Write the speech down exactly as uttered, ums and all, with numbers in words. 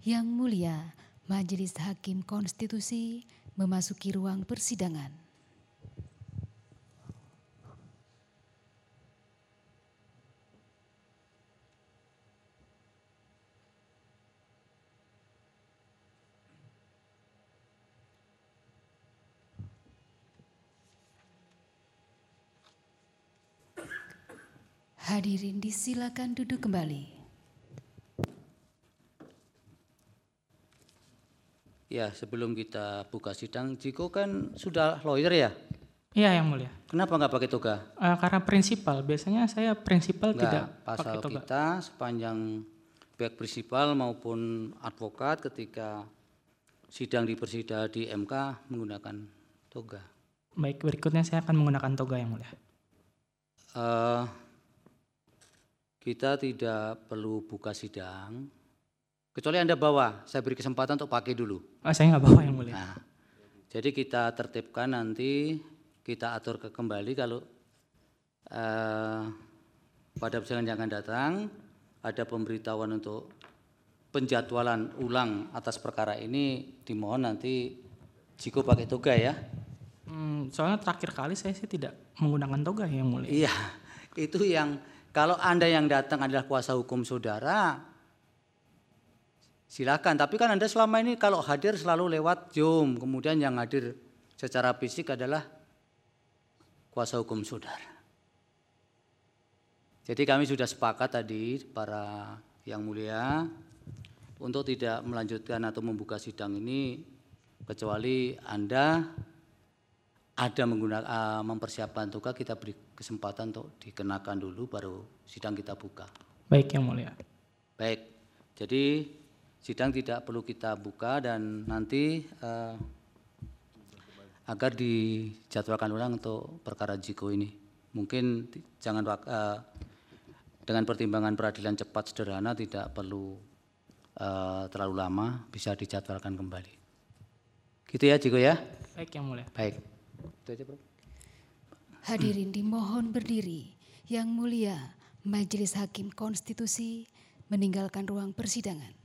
Yang Mulia, Majelis Hakim Konstitusi memasuki ruang persidangan. Hadirin disilakan duduk kembali. Ya, sebelum kita buka sidang, Jiko kan sudah lawyer ya? Iya, Yang Mulia. Kenapa nggak pakai toga? Uh, karena prinsipal, biasanya saya prinsipal Nggak, tidak pasal pakai toga. kita sepanjang baik prinsipal maupun advokat ketika sidang di persidangan di M K menggunakan toga. Baik, berikutnya saya akan menggunakan toga, Yang Mulia. Uh, kita tidak perlu buka sidang, kecuali Anda bawa, saya beri kesempatan untuk pakai dulu. Oh, saya nggak bawa, Yang Mulia. Nah, jadi kita tertibkan nanti, kita atur ke kembali kalau uh, pada persidangan yang akan datang ada pemberitahuan untuk penjadwalan ulang atas perkara ini, dimohon nanti Jiko pakai toga ya. Hmm, soalnya terakhir kali saya sih tidak menggunakan toga, Yang Mulia. Iya, itu yang kalau Anda yang datang adalah kuasa hukum saudara, silakan. Tapi kan Anda selama ini kalau hadir selalu lewat Zoom, kemudian yang hadir secara fisik adalah kuasa hukum saudara. Jadi kami sudah sepakat tadi para Yang Mulia untuk tidak melanjutkan atau membuka sidang ini kecuali Anda ada menggunakan uh, mempersiapkan toga, kita beri kesempatan untuk dikenakan dulu baru sidang kita buka. Baik, Yang Mulia. Baik, jadi sidang tidak perlu kita buka dan nanti uh, agar dijadwalkan ulang untuk perkara Jiko ini. Mungkin jangan uh, dengan pertimbangan peradilan cepat sederhana tidak perlu uh, terlalu lama, bisa dijadwalkan kembali. Gitu ya Jiko ya? Baik, Yang Mulia. Baik. Itu aja, Bro. Hadirin dimohon berdiri. Yang Mulia, Majelis Hakim Konstitusi meninggalkan ruang persidangan.